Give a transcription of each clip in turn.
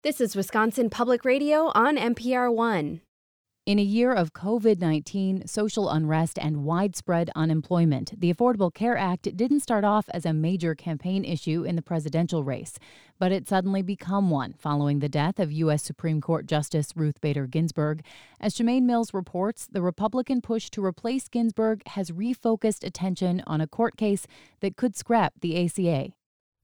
This is Wisconsin Public Radio on NPR One. In a year of COVID-19, social unrest, and widespread unemployment, the Affordable Care Act didn't start off as a major campaign issue in the presidential race, but it suddenly became one following the death of U.S. Supreme Court Justice Ruth Bader Ginsburg. As Shemaine Mills reports, the Republican push to replace Ginsburg has refocused attention on a court case that could scrap the ACA.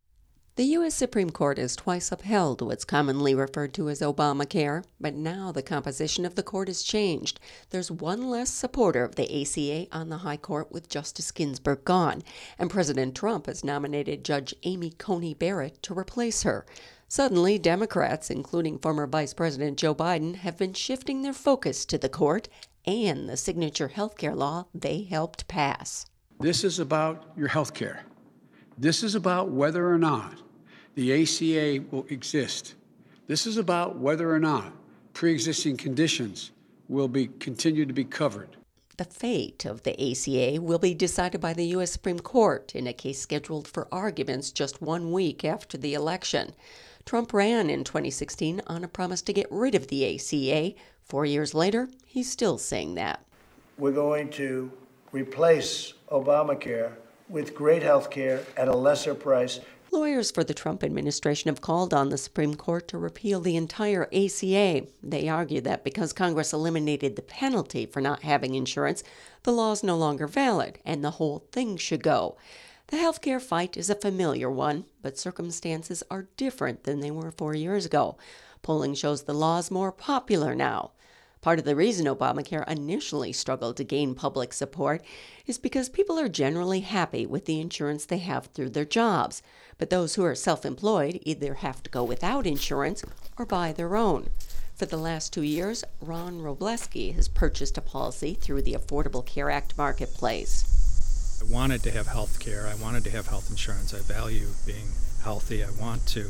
The U.S. Supreme Court has twice upheld what's commonly referred to as Obamacare, but now the composition of the court has changed. There's one less supporter of the ACA on the High Court with Justice Ginsburg gone, and President Trump has nominated Judge Amy Coney Barrett to replace her. Suddenly, Democrats, including former Vice President Joe Biden, have been shifting their focus to the court and the signature health care law they helped pass. This is about your health care. This is about whether or not the ACA will exist. This is about whether or not pre-existing conditions will continue to be covered. The fate of the ACA will be decided by the U.S. Supreme Court in a case scheduled for arguments just 1 week after the election. Trump ran in 2016 on a promise to get rid of the ACA. 4 years later, he's still saying that. We're going to replace Obamacare with great health care at a lesser price. Lawyers for the Trump administration have called on the Supreme Court to repeal the entire ACA. They argue that because Congress eliminated the penalty for not having insurance, the law is no longer valid and the whole thing should go. The healthcare fight is a familiar one, but circumstances are different than they were 4 years ago. Polling shows the law is more popular now. Part of the reason Obamacare initially struggled to gain public support is because people are generally happy with the insurance they have through their jobs. But those who are self-employed either have to go without insurance or buy their own. For the last 2 years, Ron Robleski has purchased a policy through the Affordable Care Act marketplace. I wanted to have health care. I wanted to have health insurance. I value being healthy. I want to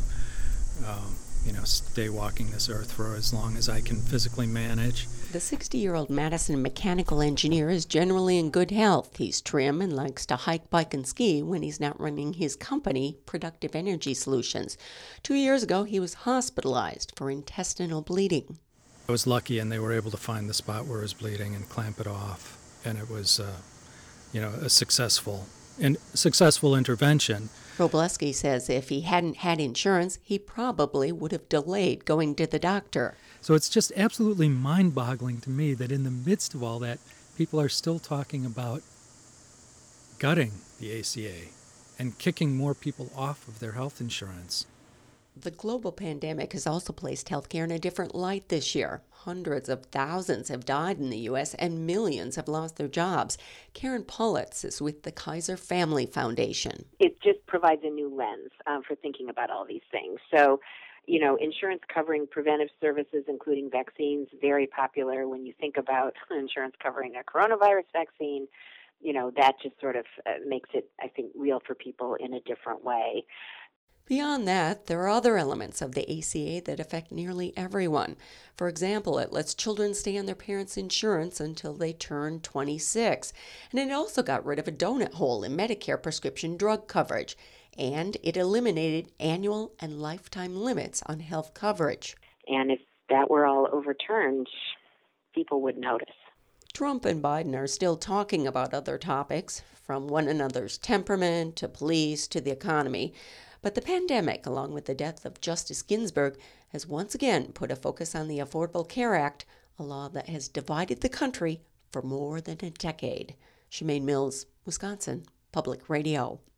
stay walking this earth for as long as I can physically manage. The 60-year-old Madison mechanical engineer is generally in good health. He's trim and likes to hike, bike, and ski when he's not running his company, Productive Energy Solutions. 2 years ago, he was hospitalized for intestinal bleeding. I was lucky, and they were able to find the spot where it was bleeding and clamp it off. And it was, a successful intervention. Robleski says if he hadn't had insurance, he probably would have delayed going to the doctor. So it's just absolutely mind-boggling to me that in the midst of all that, people are still talking about gutting the ACA and kicking more people off of their health insurance. The global pandemic has also placed healthcare in a different light this year. Hundreds of thousands have died in the U.S. and millions have lost their jobs. Karen Pullitz is with the Kaiser Family Foundation. It just provides a new lens for thinking about all these things. So, insurance covering preventive services, including vaccines, very popular. When you think about insurance covering a coronavirus vaccine, that just sort of makes it, I think, real for people in a different way. Beyond that, there are other elements of the ACA that affect nearly everyone. For example, it lets children stay on their parents' insurance until they turn 26. And it also got rid of a donut hole in Medicare prescription drug coverage. And it eliminated annual and lifetime limits on health coverage. And if that were all overturned, people would notice. Trump and Biden are still talking about other topics, from one another's temperament to police to the economy. But the pandemic, along with the death of Justice Ginsburg, has once again put a focus on the Affordable Care Act, a law that has divided the country for more than a decade. Shemaine Mills, Wisconsin Public Radio.